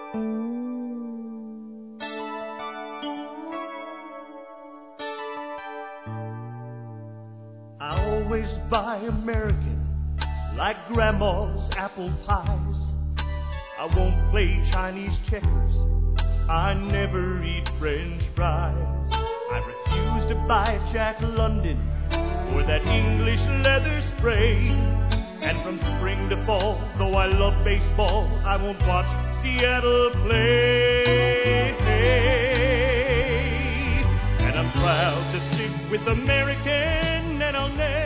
I always buy American, like Grandma's apple pies. I won't play Chinese checkers, I never eat French fries. I refuse to buy Jack London or that English leather spray. And from spring to fall, though I love baseball, I won't watch Seattle play. And I'm proud to stick with American, and I'll never